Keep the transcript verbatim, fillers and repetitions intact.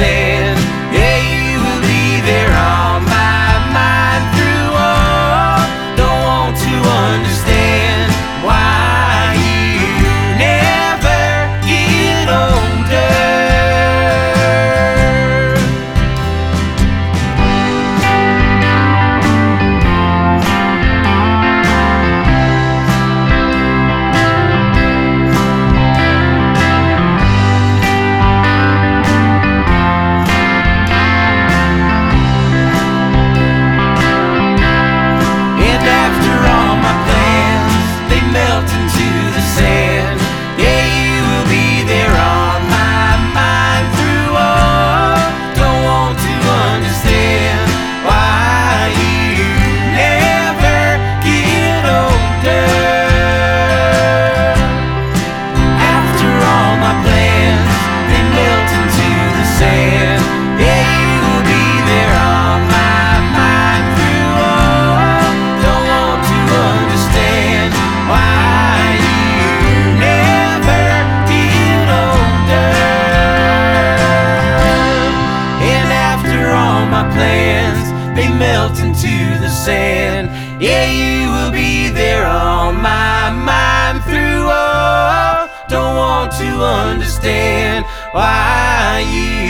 sand. Yeah, you will be there on my mind through all. Don't want to understand why you never get older. They melt into the sand. Yeah, you will be there on my mind through all. Don't want to understand why you